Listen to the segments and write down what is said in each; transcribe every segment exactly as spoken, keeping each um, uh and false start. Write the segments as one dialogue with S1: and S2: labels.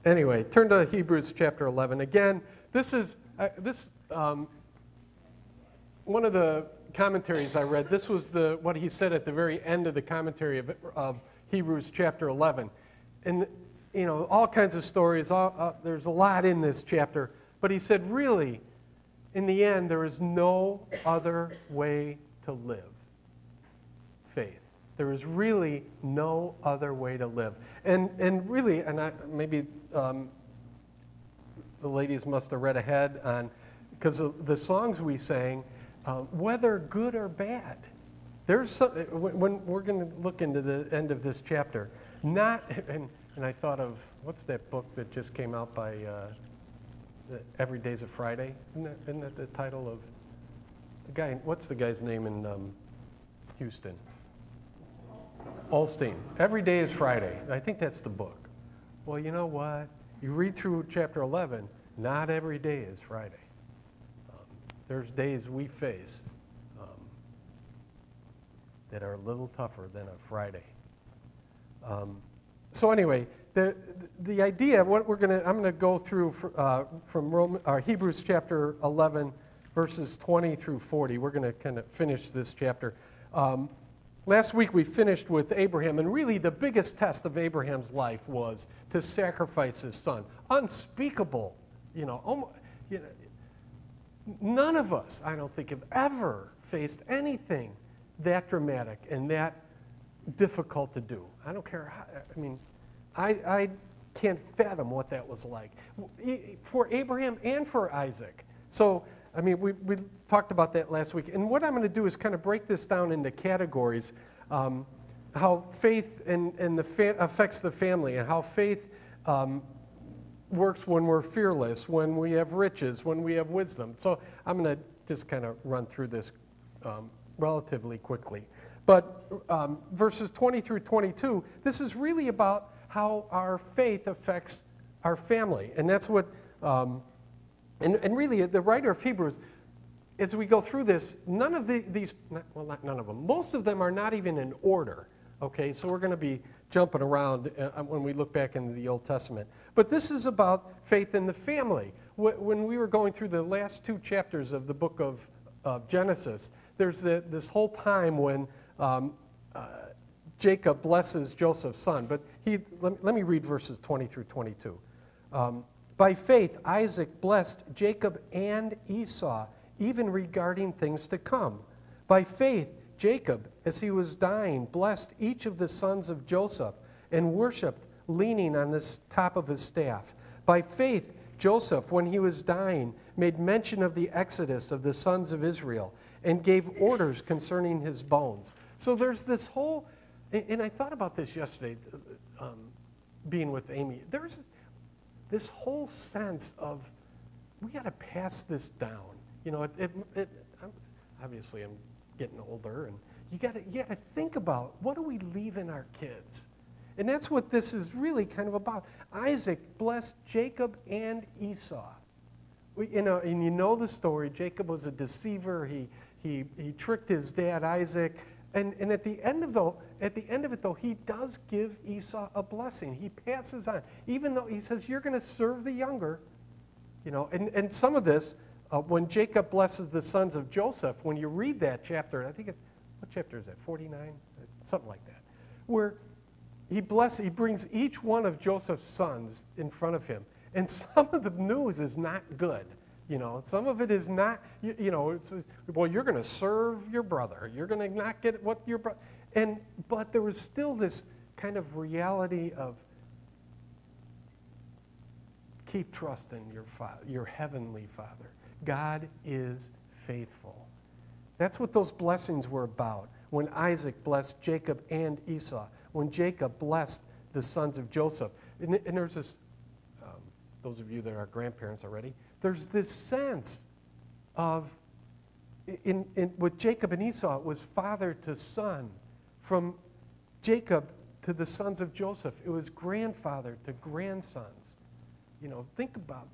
S1: Anyway, turn to Hebrews chapter eleven. Again, this is uh, this um, one of the commentaries I read. This was the what he said at the very end of the commentary of, of Hebrews chapter eleven, and you know all kinds of stories. All, uh, there's a lot in this chapter, but he said, really, in the end, there is no other way to live. Faith. There is really no other way to live. And and really, and I, maybe um, the ladies must have read ahead on, because the songs we sang, uh, whether good or bad, there's some, when, when we're going to look into the end of this chapter, not, and, and I thought of, what's that book that just came out by uh, Every Day's a Friday? Isn't that, isn't that the title of the guy, what's the guy's name in um, Houston? Olstein. Every Day is Friday. I think that's the book. Well, you know what? You read through chapter eleven, not every day is Friday. Um, there's days we face um, that are a little tougher than a Friday. Um, so anyway, the the idea, what we're gonna, I'm gonna go through for, uh, from Roman, uh, Hebrews chapter eleven, verses twenty through forty. We're gonna kind of finish this chapter. Um, Last week we finished with Abraham, and really the biggest test of Abraham's life was to sacrifice his son. Unspeakable, you know, almost, you know, none of us, I don't think, have ever faced anything that dramatic and that difficult to do. I don't care how, I mean, I, I can't fathom what that was like for Abraham and for Isaac. So, I mean, we, we talked about that last week. And what I'm going to do is kind of break this down into categories, um, how faith and, and the fa- affects the family, and how faith um, works when we're fearless, when we have riches, when we have wisdom. So I'm going to just kind of run through this um, relatively quickly. But um, verses twenty through twenty-two, this is really about how our faith affects our family. And that's what... Um, And, and really, the writer of Hebrews, as we go through this, none of the, these, not, well, not none of them, most of them are not even in order, okay? So we're going to be jumping around uh, when we look back into the Old Testament. But this is about faith in the family. When we were going through the last two chapters of the book of, of Genesis, there's the, this whole time when um, uh, Jacob blesses Joseph's son. But he, let, let me read verses twenty through twenty-two. Um, By faith, Isaac blessed Jacob and Esau, even regarding things to come. By faith, Jacob, as he was dying, blessed each of the sons of Joseph and worshipped, leaning on the top of his staff. By faith, Joseph, when he was dying, made mention of the exodus of the sons of Israel and gave orders concerning his bones. So there's this whole, and I thought about this yesterday, um, being with Amy. There's this whole sense of, we got to pass this down. You know, it, it, it, I'm, obviously I'm getting older, and you got to you got to think about, what are we leaving our kids? And that's what this is really kind of about. Isaac blessed Jacob and Esau. We, you know, and you know the story. Jacob was a deceiver. He he he tricked his dad Isaac. And, and at the end of the, at the end of it, though, he does give Esau a blessing. He passes on, even though he says, "You're going to serve the younger," you know. And, and some of this, uh, when Jacob blesses the sons of Joseph, when you read that chapter, I think it, what chapter is that? forty-nine, something like that, where he blesses, he brings each one of Joseph's sons in front of him, and some of the news is not good. You know, some of it is not, you, you know, it's, well, you're going to serve your brother. You're going to not get what your brother, and, but there was still this kind of reality of, keep trusting your father, your heavenly Father. God is faithful. That's what those blessings were about. When Isaac blessed Jacob and Esau, when Jacob blessed the sons of Joseph. And, and there's this, um, those of you that are grandparents already, there's this sense of, in, in, with Jacob and Esau, it was father to son. From Jacob to the sons of Joseph, it was grandfather to grandsons. You know, think about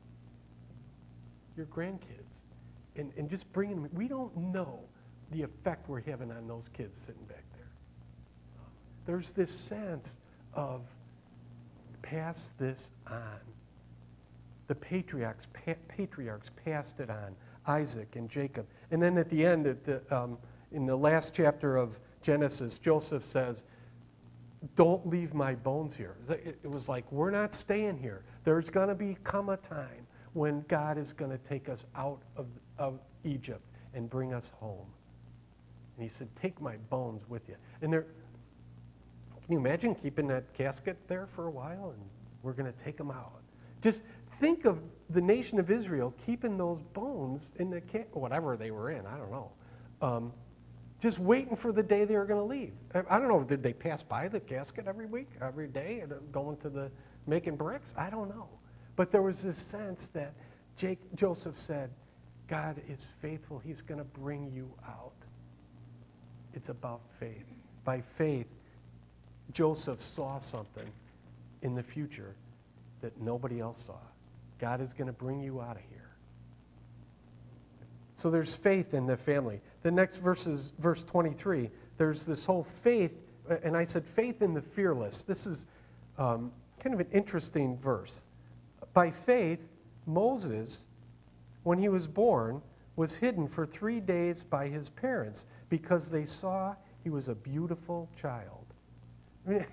S1: your grandkids and, and just bringing them. We don't know the effect we're having on those kids sitting back there. Um, there's this sense of pass this on. The patriarchs, pa- patriarchs passed it on, Isaac and Jacob. And then at the end, at the, um, in the last chapter of Genesis, Joseph says, don't leave my bones here. It was like, we're not staying here. There's going to become a time when God is going to take us out of, of Egypt and bring us home. And he said, take my bones with you. And there, can you imagine keeping that casket there for a while? And we're going to take them out. Just think of the nation of Israel keeping those bones in the ca- whatever they were in. I don't know. Um, just waiting for the day they were going to leave. I don't know. Did they pass by the casket every week, every day, and going to the making bricks? I don't know. But there was this sense that Jake, Joseph said, God is faithful. He's going to bring you out. It's about faith. By faith, Joseph saw something in the future that nobody else saw. God is going to bring you out of here. So there's faith in the family. The next verse is verse twenty-three. There's this whole faith, and I said faith in the fearless. This is um, kind of an interesting verse. By faith, Moses, when he was born, was hidden for three days by his parents because they saw he was a beautiful child. I mean,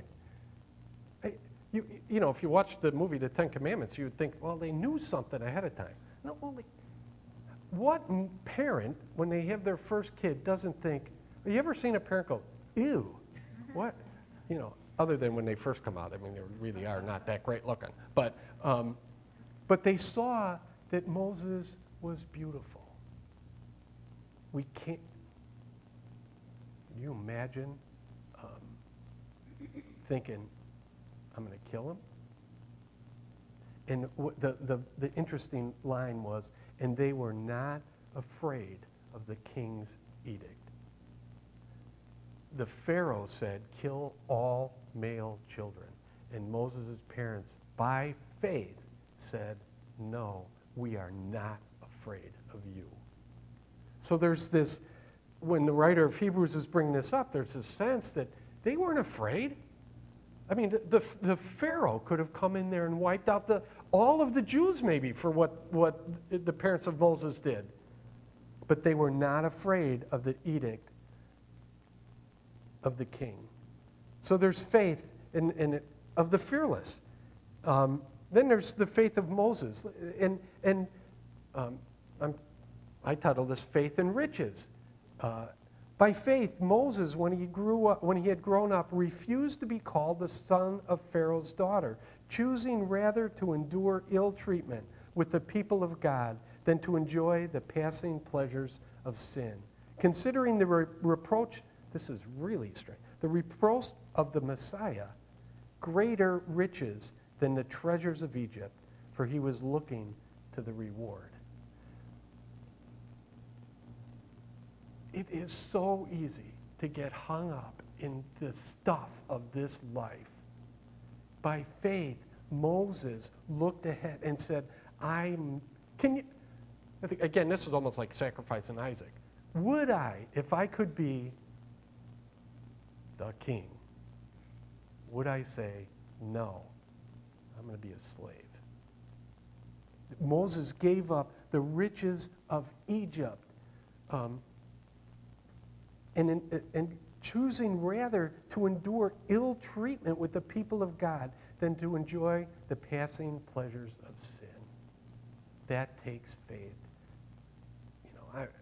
S1: you, you know, if you watch the movie The Ten Commandments, you would think, well, they knew something ahead of time. No, well, they, what parent, when they have their first kid, doesn't think, have you ever seen a parent go, ew, what? You know, other than when they first come out. I mean, they really are not that great looking. But, um, but they saw that Moses was beautiful. We can't, can you imagine um, thinking, I'm going to kill him? And w- the, the, the interesting line was, and they were not afraid of the king's edict. The Pharaoh said, kill all male children. And Moses' parents, by faith, said, no, we are not afraid of you. So there's this, when the writer of Hebrews is bringing this up, there's this sense that they weren't afraid. I mean, the, the, the Pharaoh could have come in there and wiped out the, all of the Jews maybe for what, what the parents of Moses did. But they were not afraid of the edict of the king. So there's faith in, in it, of the fearless. Um, then there's the faith of Moses. And, and um, I'm, I title this Faith and Riches. Uh, By faith, Moses, when he grew up, when he had grown up, refused to be called the son of Pharaoh's daughter, choosing rather to endure ill treatment with the people of God than to enjoy the passing pleasures of sin. Considering the re- reproach, this is really strange, the reproach of the Messiah, greater riches than the treasures of Egypt, for he was looking to the reward. It is so easy to get hung up in the stuff of this life. By faith, Moses looked ahead and said, I'm, can you, I think, again, this is almost like sacrificing Isaac. Would I, if I could be the king, would I say, no, I'm going to be a slave? Moses gave up the riches of Egypt. Um, And, in, and choosing rather to endure ill treatment with the people of God than to enjoy the passing pleasures of sin. That takes faith. You know, I,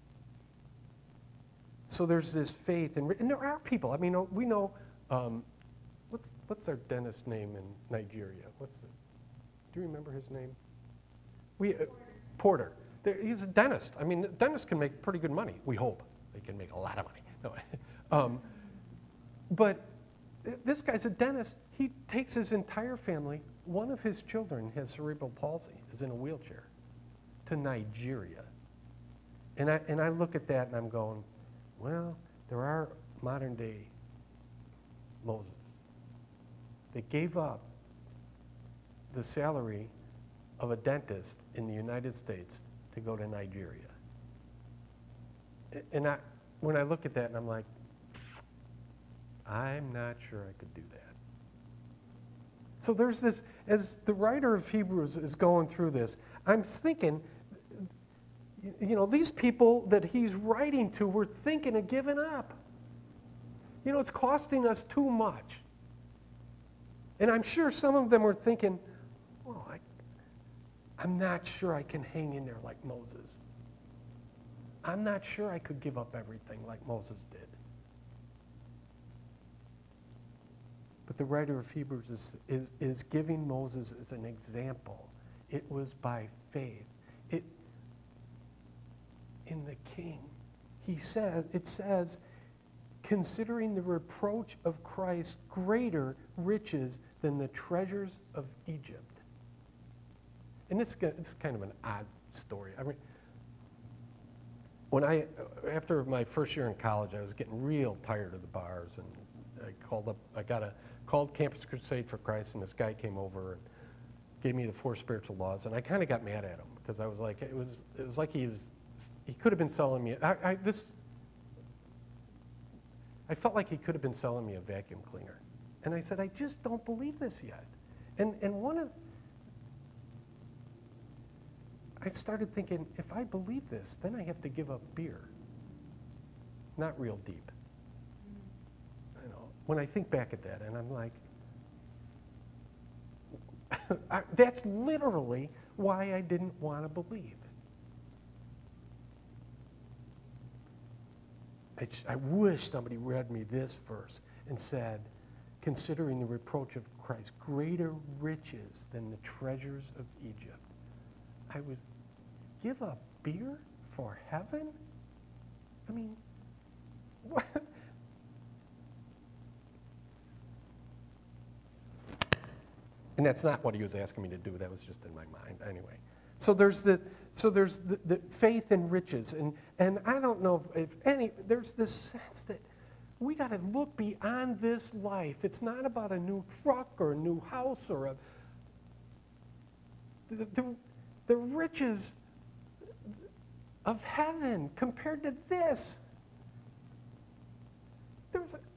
S1: so there's this faith, and, and there are people. I mean, we know, um, what's what's our dentist name in Nigeria? What's it? Do you remember his name? We uh, Porter. There, he's a dentist. I mean, dentists can make pretty good money. We hope. They can make a lot of money. No. um, but this guy's a dentist. He takes his entire family. One of his children has cerebral palsy, is in a wheelchair, to Nigeria. And I, and I look at that and I'm going, well, there are modern day Moses. They gave up the salary of a dentist in the United States to go to Nigeria. And I, when I look at that, and I'm like, I'm not sure I could do that. So there's this, as the writer of Hebrews is going through this, I'm thinking, you know, these people that he's writing to were thinking of giving up. You know, it's costing us too much. And I'm sure some of them were thinking, oh, I, I'm not sure I can hang in there like Moses. I'm not sure I could give up everything like Moses did. But the writer of Hebrews is, is, is giving Moses as an example. It was by faith. It, in the king, he says, it says, considering the reproach of Christ greater riches than the treasures of Egypt. And it's, it's kind of an odd story. I mean, when I, after my first year in college, I was getting real tired of the bars, and I called up, I got a, called Campus Crusade for Christ, and this guy came over and gave me the four spiritual laws, and I kind of got mad at him, because I was like, it was, it was like he was, he could have been selling me, I, I, this, I felt like he could have been selling me a vacuum cleaner. And I said, I just don't believe this yet. And, and one of, I started thinking, if I believe this, then I have to give up beer. Not real deep. You know, when I think back at that, and I'm like, I, that's literally why I didn't want to believe. I, just, I wish somebody read me this verse and said, considering the reproach of Christ, greater riches than the treasures of Egypt. I was, give up beer for heaven? I mean, what? And that's not what he was asking me to do. That was just in my mind anyway. So there's the so there's the, the faith and riches, and and I don't know if any there's this sense that we got to look beyond this life. It's not about a new truck or a new house or a the the, the riches of heaven compared to this. There's a,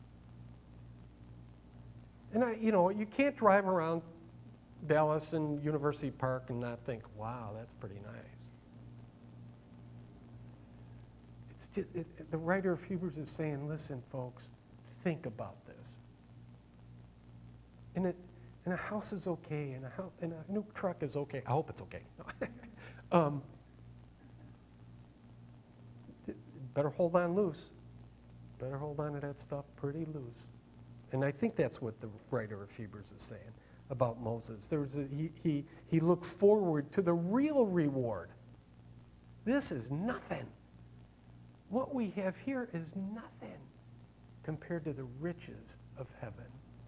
S1: and I you know you can't drive around Dallas and University Park and not think, wow, that's pretty nice. It's just, it, it, the writer of Hebrews is saying, listen, folks, think about this. And, it, and a house is okay, and a, house, and a new truck is okay. I hope it's okay. um, better hold on loose. Better hold on to that stuff pretty loose. And I think that's what the writer of Hebrews is saying about Moses. There was a, he, he, he looked forward to the real reward. This is nothing. What we have here is nothing compared to the riches of heaven.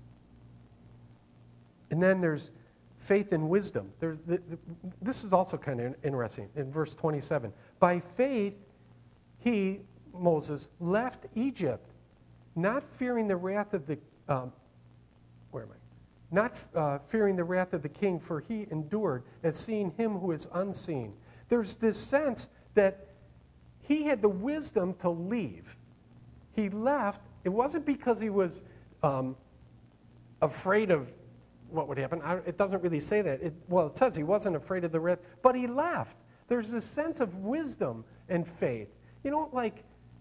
S1: And then there's faith and wisdom. There's the, the, this is also kind of interesting in verse twenty-seven. By faith, he, Moses, left Egypt, not fearing the wrath of the, um, where am I? Not uh, fearing the wrath of the king, for he endured as seeing him who is unseen. There's this sense that he had the wisdom to leave. He left. It wasn't because he was um, afraid of what would happen. I, it doesn't really say that. It, well, it says he wasn't afraid of the wrath, but he left. There's this sense of wisdom and faith. You know, like,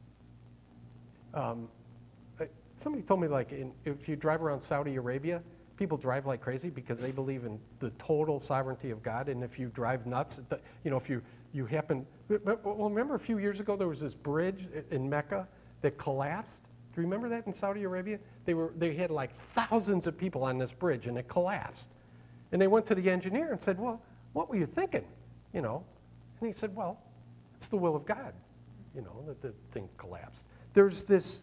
S1: um, somebody told me, like, in, if you drive around Saudi Arabia, people drive like crazy because they believe in the total sovereignty of God. And if you drive nuts, you know, if you, you happen, well, remember a few years ago there was this bridge in Mecca that collapsed? Do you remember that in Saudi Arabia? They were they had like thousands of people on this bridge and it collapsed. And they went to the engineer and said, well, what were you thinking? You know, and he said, well, it's the will of God, you know, that the thing collapsed. There's this,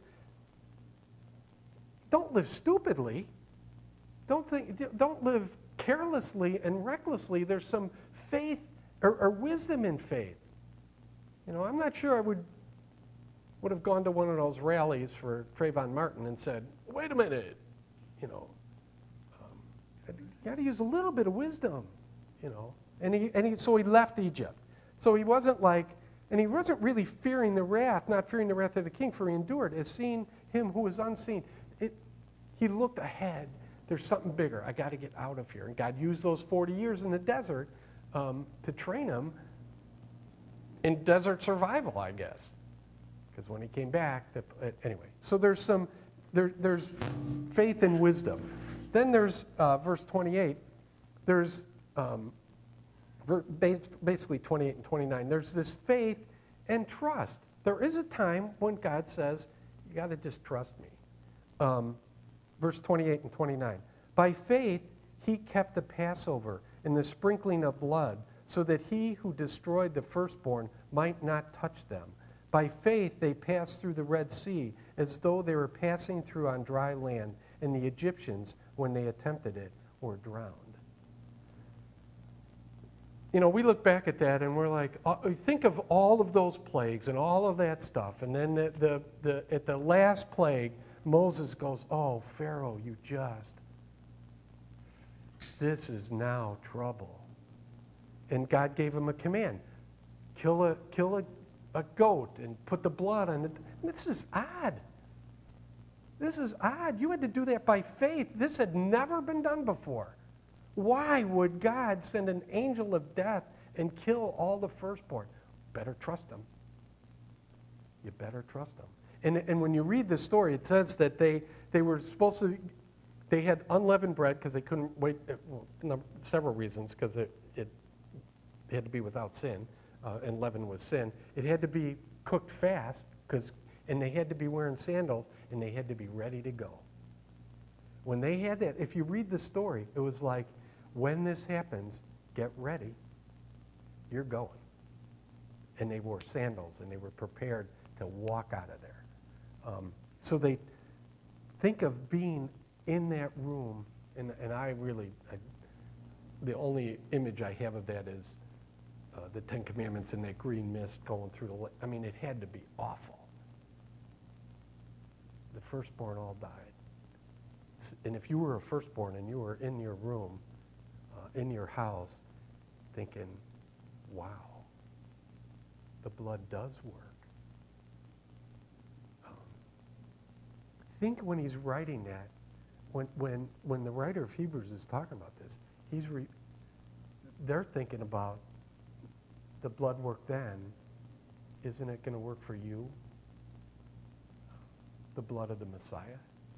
S1: don't live stupidly. Don't think, don't live carelessly and recklessly. There's some faith or, or wisdom in faith. You know, I'm not sure I would would have gone to one of those rallies for Trayvon Martin and said, "Wait a minute, you know, um, you got to use a little bit of wisdom, you know." And he and he so he left Egypt. So he wasn't like, and he wasn't really fearing the wrath, not fearing the wrath of the king, for he endured as seeing him who was unseen. It, he looked ahead. there's something bigger. I got to get out of here. And God used those forty years in the desert um, to train him in desert survival, I guess. Because when he came back, the, uh, anyway. So there's some, there, there's faith and wisdom. Then there's uh, verse twenty-eight. There's um, ver, basically twenty-eight and twenty-nine. There's this faith and trust. There is a time when God says, you got to just trust me. Um, verse twenty-eight and twenty-nine. By faith, he kept the Passover and the sprinkling of blood, so that he who destroyed the firstborn might not touch them. By faith, they passed through the Red Sea as though they were passing through on dry land, and the Egyptians, when they attempted it, were drowned. You know, we look back at that and we're like, uh, think of all of those plagues and all of that stuff. And then the, the, the, at the last plague, Moses goes, oh, Pharaoh, you just, this is now trouble. And God gave him a command. Kill a, kill a, a goat and put the blood on it. This is odd. This is odd. You had to do that by faith. This had never been done before. Why would God send an angel of death and kill all the firstborn? Better trust him. You better trust him. And, and when you read the story, it says that they, they were supposed to, they had unleavened bread because they couldn't wait, well, several reasons, because it, it, it had to be without sin, uh, and leaven was sin. It had to be cooked fast, because, and they had to be wearing sandals, and they had to be ready to go. When they had that, if you read the story, it was like, when this happens, get ready. You're going. And they wore sandals, and they were prepared to walk out of there. Um, so they think of being in that room, and, and I really, I, the only image I have of that is uh, the Ten Commandments and that green mist going through the, I mean, it had to be awful. The firstborn all died. And if you were a firstborn and you were in your room, uh, in your house, thinking, wow, the blood does work. Um, think when he's writing that, when, when, when the writer of Hebrews is talking about this, he's re- they're thinking about the blood work then. Isn't it going to work for you? The blood of the Messiah?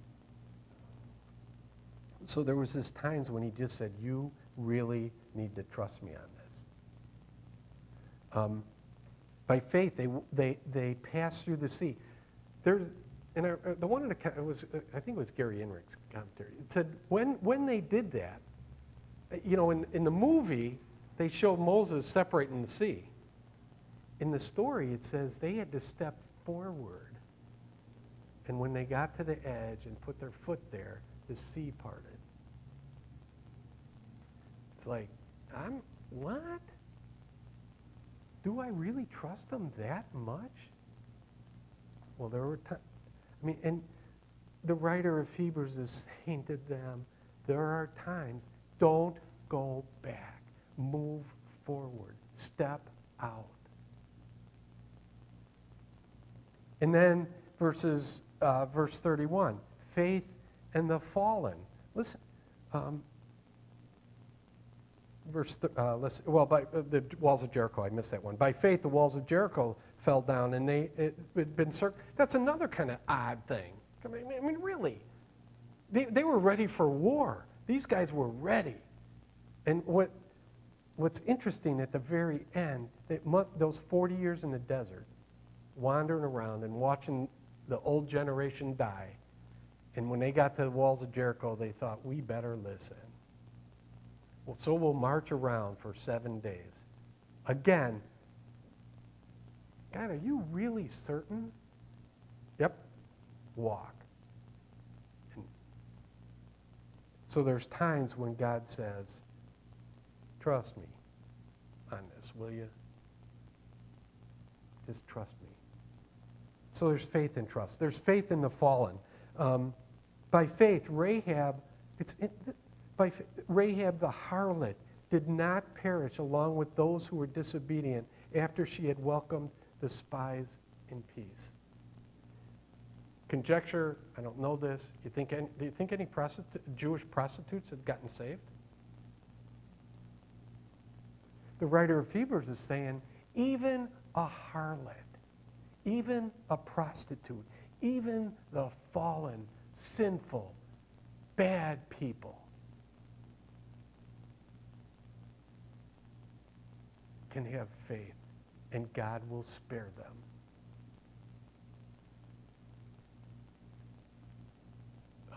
S1: So there was this times when he just said, you really need to trust me on this. Um, by faith, they, they, they passed through the sea. There's, and I, the one in the, it was, I think it was Gary Enrich's commentary. It said, when, when they did that, you know, in, in the movie, they show Moses separating the sea. In the story, it says they had to step forward. And when they got to the edge and put their foot there, the sea parted. It's like, I'm, what? Do I really trust them that much? Well, there were times, I mean, and the writer of Hebrews is saying to them, there are times, don't go back. Move forward. Step out. And then verses, uh, verse thirty-one, faith and the fallen. Listen, um, verse, th- uh, let's, well, by uh, the walls of Jericho, I missed that one. By faith, the walls of Jericho fell down, and they it had been circ- That's another kind of odd thing. I mean, I mean, really, they they were ready for war. These guys were ready, and what what's interesting at the very end, that mo- those forty years in the desert, wandering around and watching the old generation die. And when they got to the walls of Jericho, they thought, we better listen. Well, so we'll march around for seven days. Again, God, are you really certain? Yep, walk. And so there's times when God says, trust me on this, will you? Just trust me. So there's faith and trust. There's faith in the fallen. Um, by faith, Rahab, it's it, by Rahab the harlot did not perish along with those who were disobedient after she had welcomed the spies in peace. conjecture, I don't know this. You think any, do you think any prostitu- Jewish prostitutes had gotten saved? The writer of Hebrews is saying, even a harlot, even a prostitute, even the fallen, sinful, bad people can have faith, and God will spare them. Um,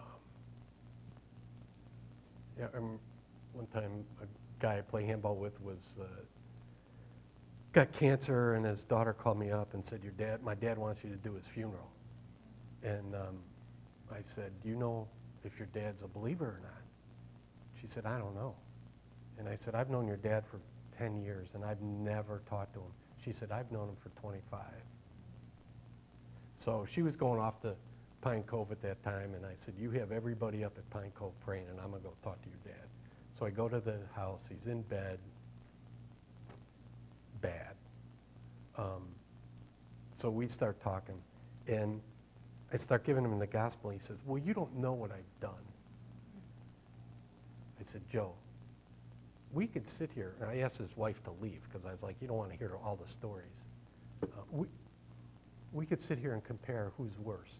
S1: yeah, um, one time a guy I play handball with was uh, got cancer, and his daughter called me up and said, "Your dad, my dad wants you to do his funeral." And um, I said, "Do you know if your dad's a believer or not?" She said, "I don't know." And I said, "I've known your dad for ten years, and I've never talked to him." She said, "I've known him for twenty-five. So she was going off to Pine Cove at that time, and I said, "You have everybody up at Pine Cove praying, and I'm going to go talk to your dad." So I go to the house. He's in bed. Bad. Um, so we start talking, and I start giving him the gospel. He says, "Well, you don't know what I've done." I said, "Joe, we could sit here," and I asked his wife to leave because I was like, you don't want to hear all the stories. Uh, we, we could sit here and compare who's worse.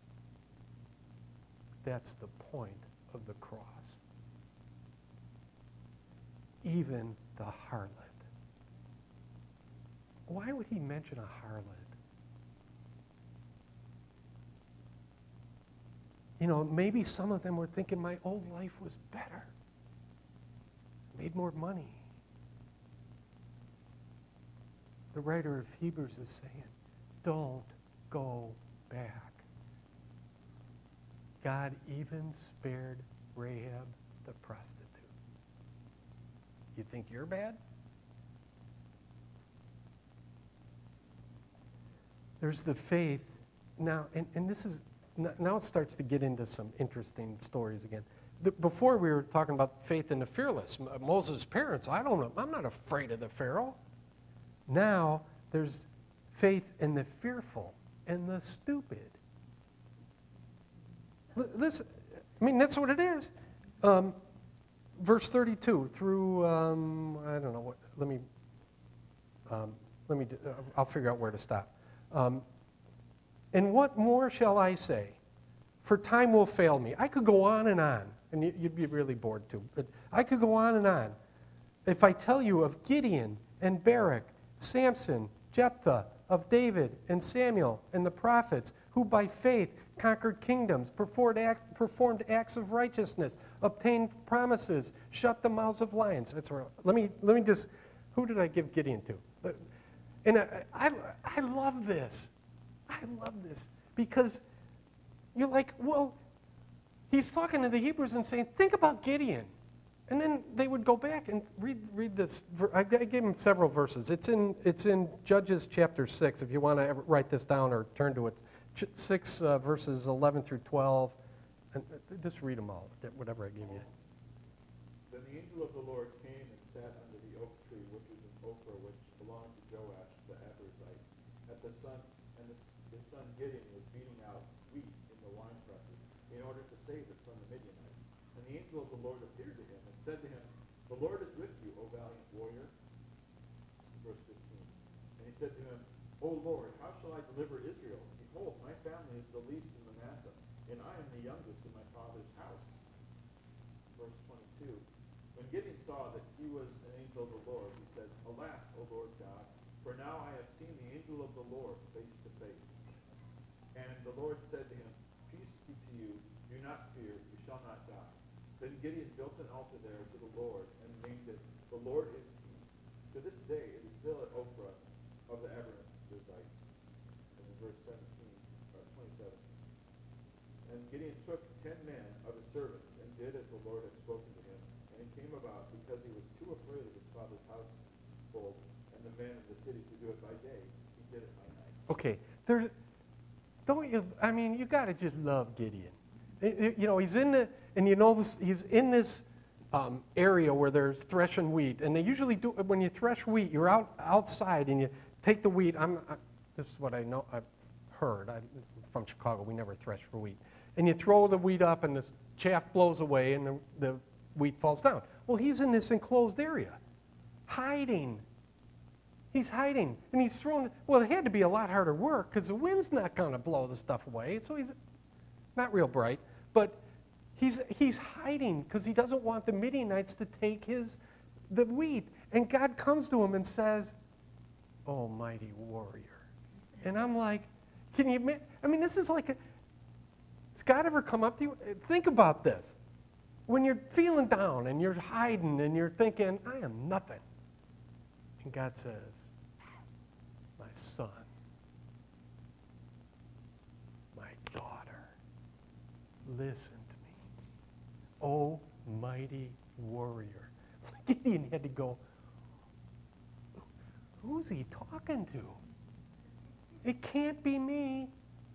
S1: That's the point of the cross. Even the harlot. Why would he mention a harlot? You know, maybe some of them were thinking my old life was better. Made more money. The writer of Hebrews is saying, don't go back. God even spared Rahab the prostitute. You think you're bad? There's the faith. Now, and, and this is, now it starts to get into some interesting stories again. The, before we were talking about faith in the fearless. Moses' parents, I don't know, I'm not afraid of the Pharaoh. Now there's faith in the fearful and the stupid. L- listen, I mean, that's what it is. Um, verse thirty-two through, um, I don't know, what. let me, um, let me, uh, I'll figure out where to stop. Um, and what more shall I say? For time will fail me. I could go on and on, and you'd be really bored too. But I could go on and on. If I tell you of Gideon and Barak, Samson, Jephthah, of David and Samuel and the prophets, who by faith conquered kingdoms, performed, act, performed acts of righteousness, obtained promises, shut the mouths of lions. That's where. Let me let me just. Who did I give Gideon to? And I I, I love this. I love this because. You're like, well, he's talking to the Hebrews and saying, think about Gideon. And then they would go back and read read this. I gave him several verses. It's in it's in Judges chapter six, if you want to write this down or turn to it. six uh, verses eleven through twelve. And just read them all, whatever I give you.
S2: Then the angel of the Lord came and sat under the oak tree, which was in Ophrah, which belonged to Joash the Abiezrite. At the sun, and his, his son Gideon was beating out wheat in the wine presses in order to save it from the Midianites. And the angel of the Lord appeared to him and said to him, "The Lord is with you, O valiant warrior." Verse fifteen. And he said to him, "O Lord, how shall I deliver Israel? Behold, my family is the least in Manasseh, and I am the youngest in my father's house." Verse twenty-two. When Gideon saw that he was an angel of the Lord, he said, "Alas, O Lord God, for now I have seen the angel of the Lord face to face." And the Lord said to him, "Peace be to you. Do not fear. You shall not die." Then Gideon built an altar there to the Lord and named it, "The Lord is Peace." To this day it is still at Ophrah of the Abiezrites. And in verse seventeen, or twenty-seven. And Gideon took ten men of his servants and did as the Lord had spoken to him. And it came about, because he was too afraid of his father's household and the men of the city to do it by day, he did it by night.
S1: Okay, there's. Don't you? I mean, you got to just love Gideon. You know, he's in the, and you know, this, he's in this um, area where there's threshing wheat, and they usually do when you thresh wheat, you're out outside and you take the wheat. I'm, I, this is what I know. I've herd. I'm from Chicago. We never thresh for wheat. And you throw the wheat up, and the chaff blows away, and the, the wheat falls down. Well, he's in this enclosed area, hiding. He's hiding, and he's throwing. Well, it had to be a lot harder work because the wind's not going to blow the stuff away. So he's not real bright, but he's he's hiding because he doesn't want the Midianites to take his the wheat. And God comes to him and says, "Oh, mighty warrior," and I'm like, "Can you?" I mean, this is like a. Has God ever come up to you? Think about this. When you're feeling down and you're hiding and you're thinking, "I am nothing," and God says, "My son, my daughter, listen to me. Oh, mighty warrior." Gideon had to go, who's he talking to? It can't be me.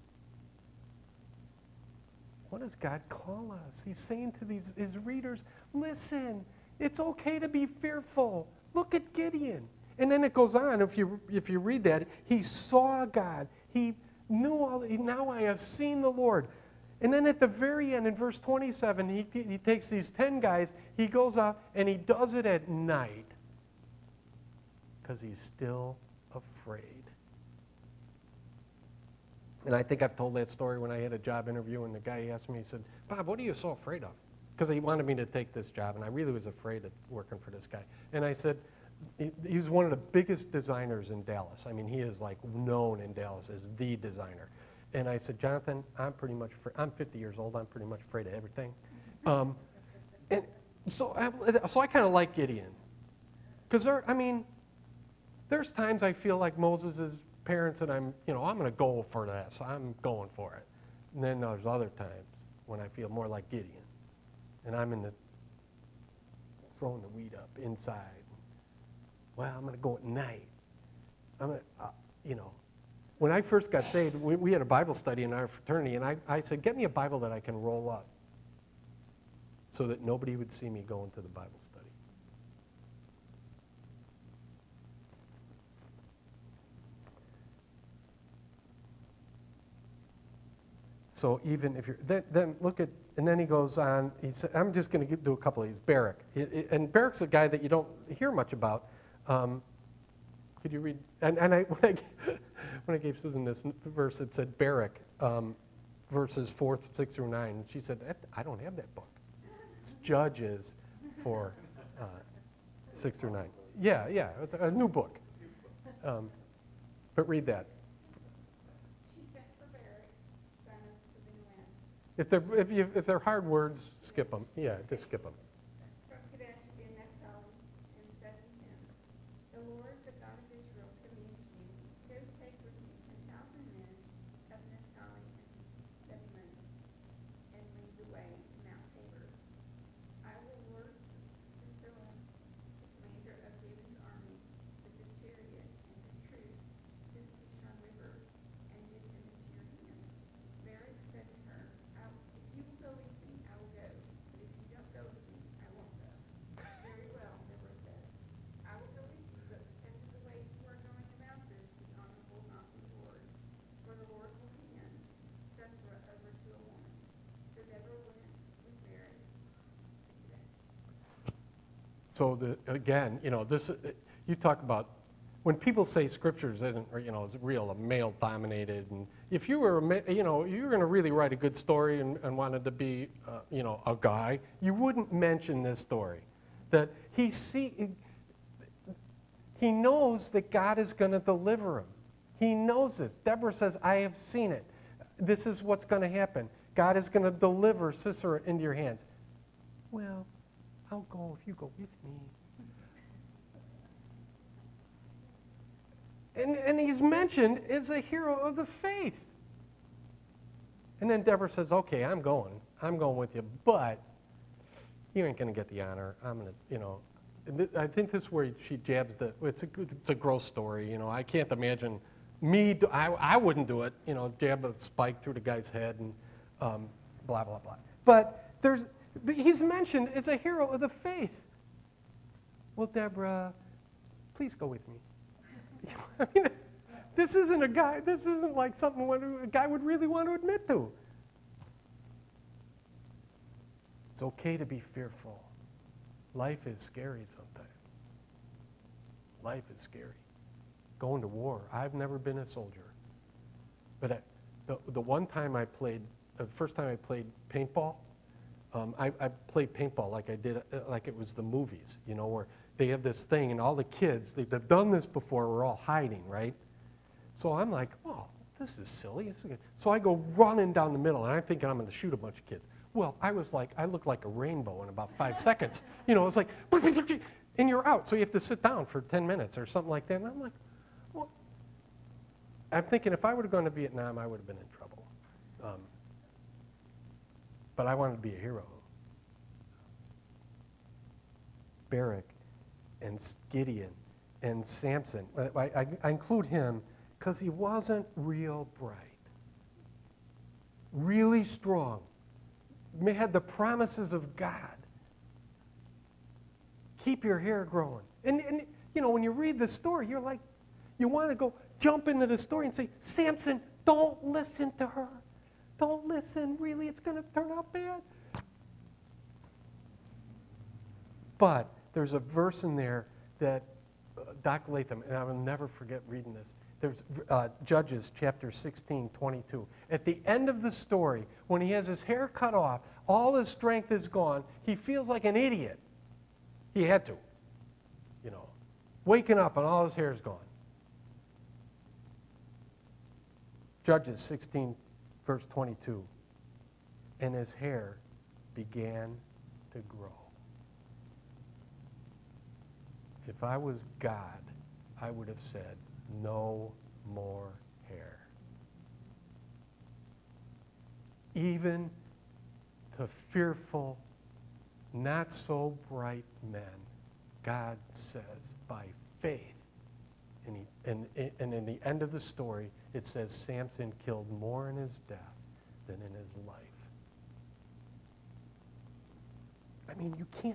S1: What does God call us? He's saying to these his readers, listen, it's okay to be fearful. Look at Gideon. And then it goes on, if you if you read that, he saw God. He knew all, now I have seen the Lord. And then at the very end, in verse twenty-seven, he, he takes these ten guys, he goes out, and he does it at night because he's still afraid. And I think I've told that story when I had a job interview, and the guy asked me, he said, "Bob, what are you so afraid of?" Because he wanted me to take this job, and I really was afraid of working for this guy. And I said, he's one of the biggest designers in Dallas. I mean, he is like known in Dallas as the designer. And I said, "Jonathan, I'm pretty much, afraid. I'm fifty years old. I'm pretty much afraid of everything." Um, and so I, so I kind of like Gideon. Because there, I mean, there's times I feel like Moses' parents, and I'm, you know, I'm going to go for this. I'm going for it. And then there's other times when I feel more like Gideon. And I'm in the, throwing the wheat up inside. Well, I'm going to go at night. I'm going to, uh, you know. When I first got saved, we, we had a Bible study in our fraternity, and I, I said, get me a Bible that I can roll up so that nobody would see me going to the Bible study. So even if you're, then, then look at, and then he goes on, he said, I'm just going to do a couple of these. Barak. It, it, and Barak's a guy that you don't hear much about. Um, could you read? And, and I, when I, when I gave Susan this verse, it said Barak, um, verses four, six through nine. And she said, I don't have that book. It's Judges for uh, six through nine. Yeah, yeah, it's a new book. Um, but read that.
S3: She sent for Barak, son of Abimelech,
S1: If they're, if, you, if they're hard words, skip them. Yeah, just skip them.
S3: from Kadesh in Naphtali, and said to him, "The Lord, the God of Israel, commands you, go take with you ten thousand men of Naphtali and Zebulun, and lead the way to Mount Tabor. I will lure Sisera, commander of Jabin's army, with his chariots and his troops, to the Kishon River, and give him into your hands." Barak said to her, I, "If you will go with me, I will go, but if you don't go with me, I won't go." "Very well," Deborah said. "I will go with you, but pretend that the way you are going about this is honorable not to the Lord, for the Lord will hand Sisera over to a woman." So Deborah went with Barak to Kadesh.
S1: So the, again, you know, this you talk about when people say scriptures isn't, you know, is real, male dominated, and if you were, a ma- you know, you were going to really write a good story and, and wanted to be, uh, you know, a guy, you wouldn't mention this story, that he see, he knows that God is going to deliver him. He knows this. Deborah says, "I have seen it. This is what's going to happen. God is going to deliver Sisera into your hands." Well, I'll go if you go with me. And, and he's mentioned as a hero of the faith. And then Deborah says, "Okay, I'm going. I'm going with you, but you ain't going to get the honor. I'm going to, you know." and th- I think this is where she jabs the, it's a, good- it's a gross story, you know. I can't imagine me, do, I, I wouldn't do it, you know, jab a spike through the guy's head and um, blah, blah, blah. But there's, he's mentioned as a hero of the faith. Well, Deborah, please go with me. I mean, This isn't a guy, this isn't like something what a guy would really want to admit to. It's okay to be fearful. Life is scary sometimes. Life is scary. Going to war. I've never been a soldier. But I, the, the one time I played, the first time I played paintball, um, I, I played paintball like I did, uh, like it was the movies, you know, where they have this thing and all the kids, they, they've done this before, we're all hiding, right? So I'm like, oh, this is silly. This is good. So I go running down the middle, and I'm thinking I'm going to shoot a bunch of kids. Well, I was like, I looked like a rainbow in about five seconds. You know, it's like, and you're out. So you have to sit down for ten minutes or something like that. And I'm like, well, I'm thinking if I would have gone to Vietnam, I would have been in trouble. Um, but I wanted to be a hero. Barak and Gideon and Samson. I, I, I include him because he wasn't real bright, really strong, had the promises of God. Keep your hair growing. And, and, you know, when you read the story, you're like, you want to go jump into the story and say, Samson, don't listen to her. Don't listen. Really, it's going to turn out bad. But there's a verse in there that uh, Doctor Latham, and I will never forget reading this. There's uh, Judges chapter sixteen, twenty-two. At the end of the story, when he has his hair cut off, all his strength is gone, he feels like an idiot. He had to, you know, waking up and all his hair is gone. Judges sixteen, verse twenty-two. And his hair began to grow. If I was God, I would have said, no more hair. Even to fearful, not so bright men, God says, by faith. And, he, and, and in the end of the story, it says Samson killed more in his death than in his life. I mean, you can't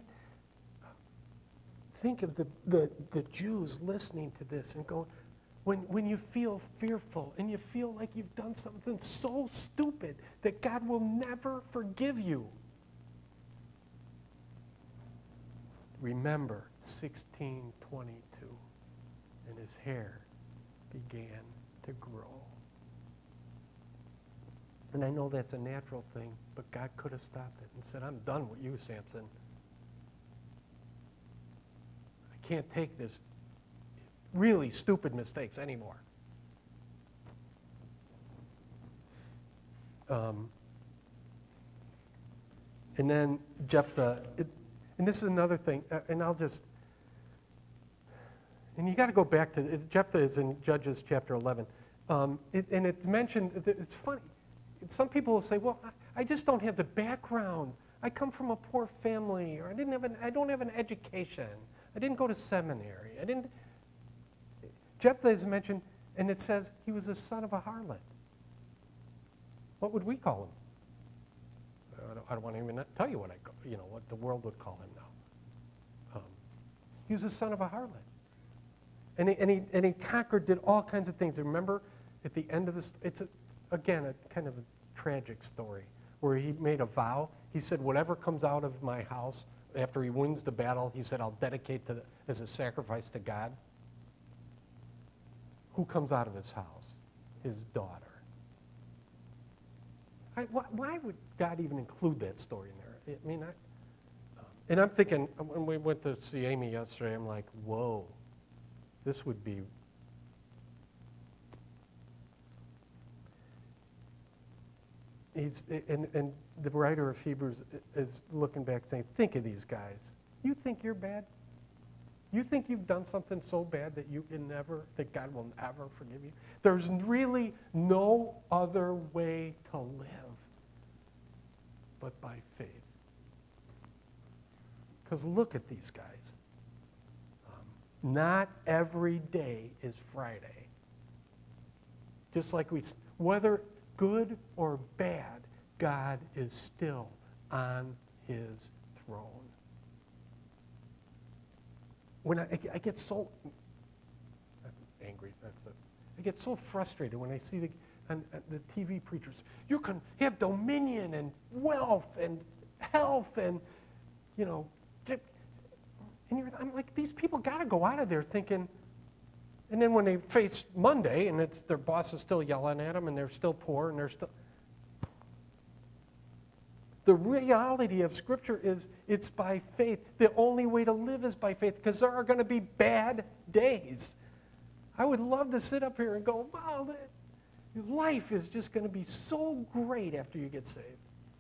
S1: think of the, the, the Jews listening to this and going, when, when you feel fearful and you feel like you've done something so stupid that God will never forgive you, remember sixteen twenty-two, and his hair began to grow. And I know that's a natural thing, but God could have stopped it and said, I'm done with you, Samson. I can't take this really stupid mistakes anymore. Um, and then Jephthah, it, and this is another thing, uh, and I'll just, and you got to go back to, it, Jephthah is in Judges chapter eleven, um, it, and it's mentioned, it's funny, some people will say, well, I, I just don't have the background. I come from a poor family, or I didn't have an, I don't have an education. I didn't go to seminary. I didn't, Jephthah is mentioned, and it says he was the son of a harlot. What would we call him? I don't, I don't want to even tell you what I, you know, what the world would call him now. Um, he was the son of a harlot, and he, and he and he conquered, did all kinds of things. Remember, at the end of this, it's a, again a kind of a tragic story where he made a vow. He said, "Whatever comes out of my house after he wins the battle," he said, "I'll dedicate to the, as a sacrifice to God." Who comes out of his house? His daughter. I, why, why would God even include that story in there? I mean, I, um, and I'm thinking, when we went to see Amy yesterday, I'm like, whoa, this would be, he's, and, and the writer of Hebrews is looking back saying, think of these guys. You think you're bad? You think you've done something so bad that you can never, that God will never forgive you? There's really no other way to live but by faith. Because look at these guys. Um, not every day is Friday. Just like we, whether good or bad, God is still on his throne. When I, I get so I'm angry, that's it. I get so frustrated when I see the, on, on the T V preachers. You can have dominion and wealth and health and, you know, and you're, I'm like, these people got to go out of there thinking, and then when they face Monday and it's their boss is still yelling at them and they're still poor and they're still. The reality of Scripture is it's by faith. The only way to live is by faith because there are going to be bad days. I would love to sit up here and go, wow, that, life is just going to be so great after you get saved.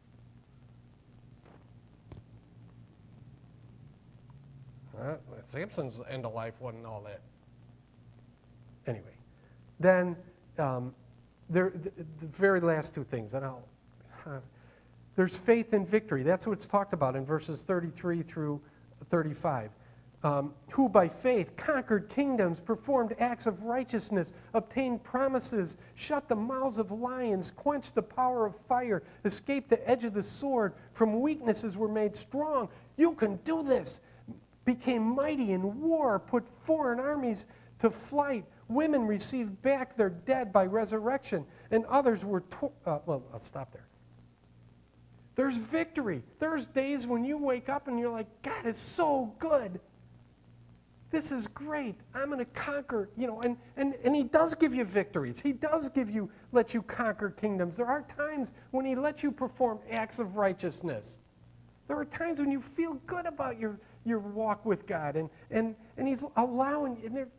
S1: Uh, Samson's end of life wasn't all that. Anyway, then um, there, the, the very last two things, and I'll, uh, there's faith and victory. That's what's talked about in verses thirty-three through thirty-five. Um, who by faith conquered kingdoms, performed acts of righteousness, obtained promises, shut the mouths of lions, quenched the power of fire, escaped the edge of the sword, from weaknesses were made strong. You can do this. Became mighty in war, put foreign armies to flight. Women received back their dead by resurrection, and others were, to- uh, well, I'll stop there. There's victory. There's days when you wake up and you're like, God is so good. This is great. I'm going to conquer, you know, and, and, and he does give you victories. He does give you, let you conquer kingdoms. There are times when he lets you perform acts of righteousness. There are times when you feel good about your, your walk with God, and, and, and he's allowing, and they're,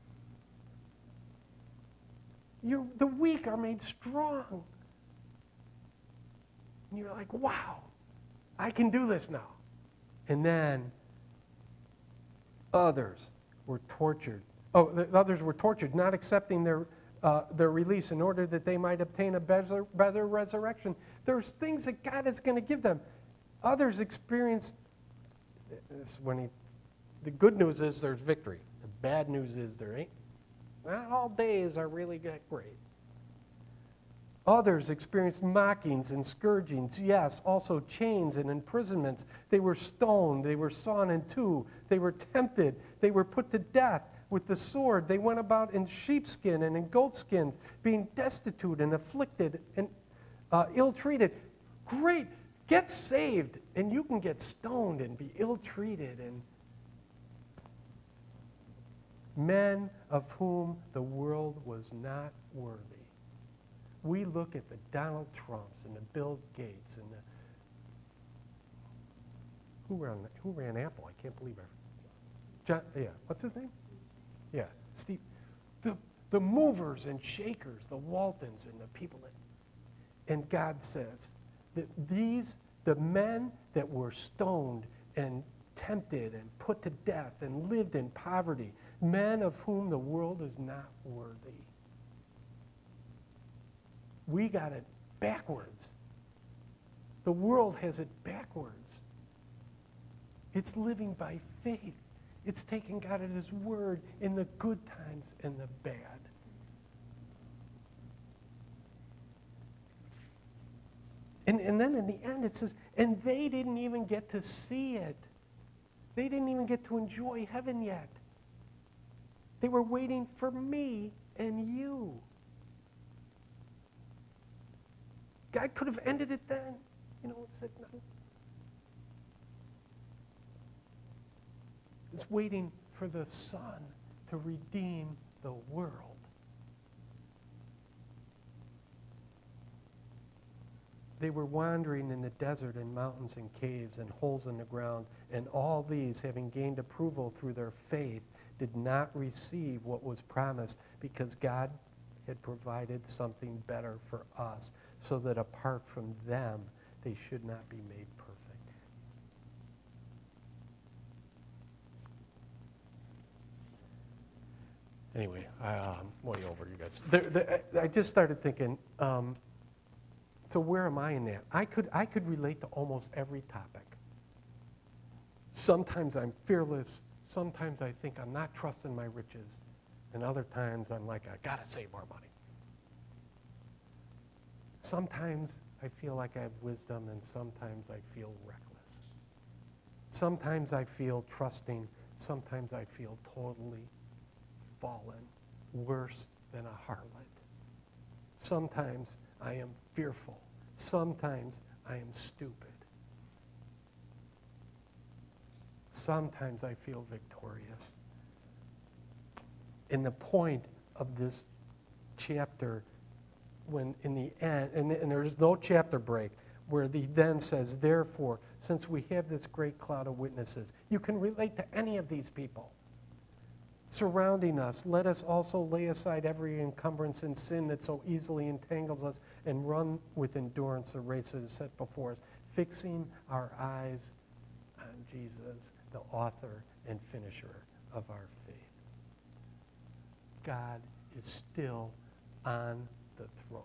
S1: you're, the weak are made strong. And you're like, wow, I can do this now. And then others were tortured. Oh, the others were tortured, not accepting their, uh, their release in order that they might obtain a better, better resurrection. There's things that God is going to give them. Others experienced, this when he, the good news is there's victory. The bad news is there ain't. Not all days are really great. Others experienced mockings and scourgings, yes, also chains and imprisonments. They were stoned, they were sawn in two, they were tempted, they were put to death with the sword. They went about in sheepskin and in goatskins, being destitute and afflicted and uh, ill-treated. Great, get saved, and you can get stoned and be ill-treated. And men of whom the world was not worthy. We look at the Donald Trumps and the Bill Gates and the who ran who ran Apple? I can't believe it. John, yeah, what's his name? Yeah, Steve. The the movers and shakers, the Waltons and the people that. And God says that these the men that were stoned and tempted and put to death and lived in poverty, men of whom the world is not worthy. We got it backwards. The world has it backwards. It's living by faith. It's taking God at his word in the good times and the bad. And, and then in the end it says, and they didn't even get to see it. They didn't even get to enjoy heaven yet. They were waiting for me and you. God could have ended it then. You know, said no. It's waiting for the Son to redeem the world. They were wandering in the desert in mountains and caves and holes in the ground, and all these, having gained approval through their faith, did not receive what was promised because God had provided something better for us, so that apart from them, they should not be made perfect. Anyway, I, um, way over you guys. There, there, I just started thinking, um, so where am I in that? I could, I could relate to almost every topic. Sometimes I'm fearless. Sometimes I think I'm not trusting my riches. And other times I'm like, I gotta save more money. Sometimes I feel like I have wisdom, and sometimes I feel reckless. Sometimes I feel trusting. Sometimes I feel totally fallen, worse than a harlot. Sometimes I am fearful. Sometimes I am stupid. Sometimes I feel victorious. And the point of this chapter, when in the end, and, and there's no chapter break, where he then says, therefore, since we have this great cloud of witnesses, you can relate to any of these people surrounding us. Let us also lay aside every encumbrance and sin that so easily entangles us and run with endurance the race that is set before us, fixing our eyes on Jesus, the author and finisher of our faith. God is still on the throne.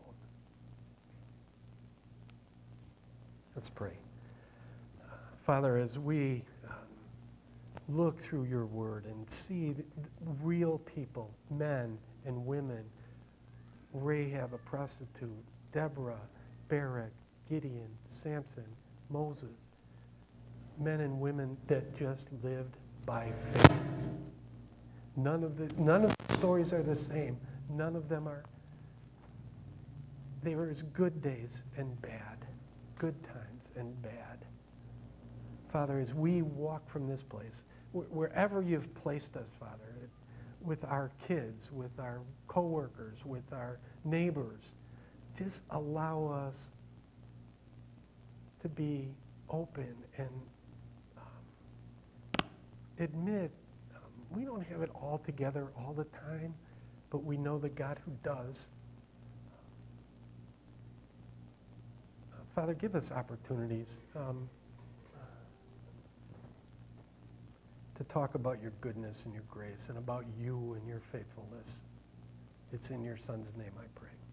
S1: Let's pray. Uh, Father, as we um, look through your word and see th- real people, men and women, Rahab, a prostitute, Deborah, Barak, Gideon, Samson, Moses, men and women that just lived by faith. None of the none of the stories are the same. None of them are. There is good days and bad, good times and bad. Father, as we walk from this place, wh- wherever you've placed us, Father, with our kids, with our coworkers, with our neighbors, just allow us to be open and um, admit um, we don't have it all together all the time, but we know the God who does. Uh, Father, give us opportunities um, to talk about your goodness and your grace and about you and your faithfulness. It's in your Son's name I pray.